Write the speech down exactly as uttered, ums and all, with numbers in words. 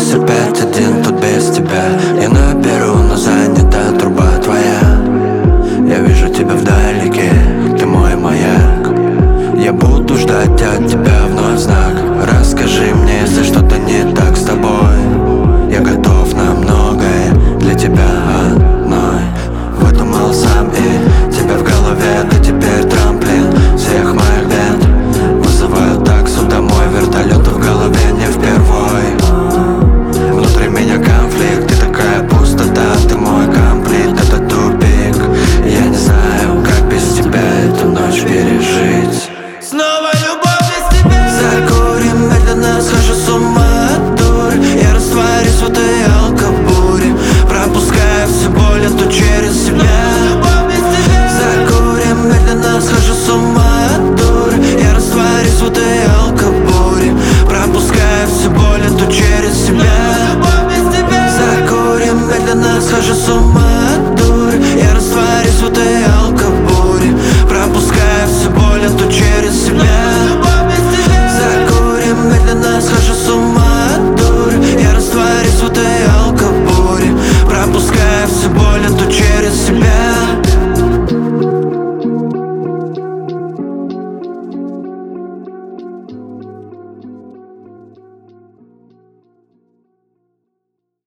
восемь пять один, тут без тебя. Я наберу, но занята труба твоя. Я вижу тебя вдалеке, ты мой маяк. Я буду ждать от тебя вновь знак. Расскажи мне, если что-то не так с тобой. Я готов на многое для тебя одной. Выдумал сам и тебя в голове. Ты теперь трамплин всех моих бед. Вызываю таксу домой, вертолеты в голове не впервой. Внутри меня конфликт, ты такая пустота. Ты мой комплит, это тупик. Я не знаю, как без тебя эту ночь пережить. Снова любовь без тебя. Закурим, медленно схожу с ума от дури. Я растворюсь в этой алкобуре, пропуская всю боль эту через себя. Закурим, медленно схожу с ума от дури. Я растворюсь в этой алкобуре, пропуская всю боль эту через себя. Закурим, медленно схожу с ума.